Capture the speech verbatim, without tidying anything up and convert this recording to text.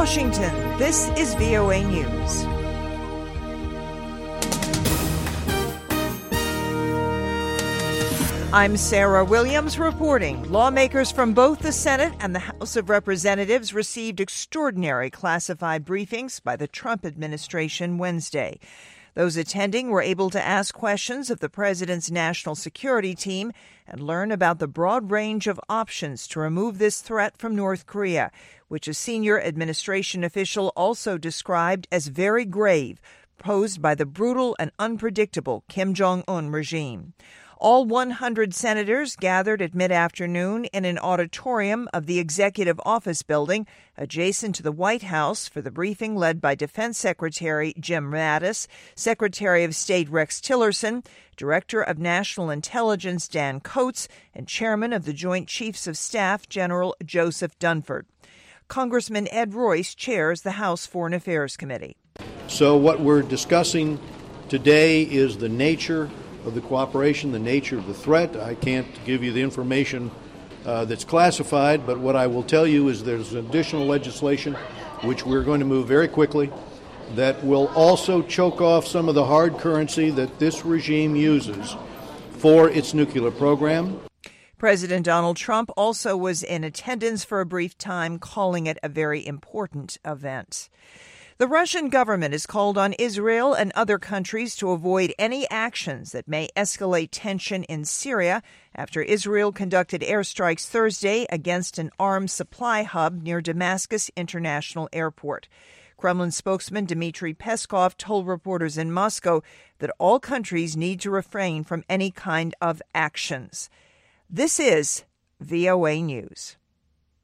Washington, this is V O A News. I'm Sarah Williams reporting. Lawmakers from both the Senate and the House of Representatives received extraordinary classified briefings by the Trump administration Wednesday. Those attending were able to ask questions of the president's national security team and learn about the broad range of options to remove this threat from North Korea, which a senior administration official also described as very grave, posed by the brutal and unpredictable Kim Jong-un regime. All one hundred senators gathered at mid-afternoon in an auditorium of the Executive Office Building adjacent to the White House for the briefing led by Defense Secretary Jim Mattis, Secretary of State Rex Tillerson, Director of National Intelligence Dan Coats, and Chairman of the Joint Chiefs of Staff General Joseph Dunford. Congressman Ed Royce chairs the House Foreign Affairs Committee. So what we're discussing today is the nature of the cooperation, the nature of the threat. I can't give you the information uh, that's classified, but what I will tell you is there's additional legislation which we're going to move very quickly that will also choke off some of the hard currency that this regime uses for its nuclear program. President Donald Trump also was in attendance for a brief time, calling it a very important event. The Russian government has called on Israel and other countries to avoid any actions that may escalate tension in Syria after Israel conducted airstrikes Thursday against an arms supply hub near Damascus International Airport. Kremlin spokesman Dmitry Peskov told reporters in Moscow that all countries need to refrain from any kind of actions. This is V O A News.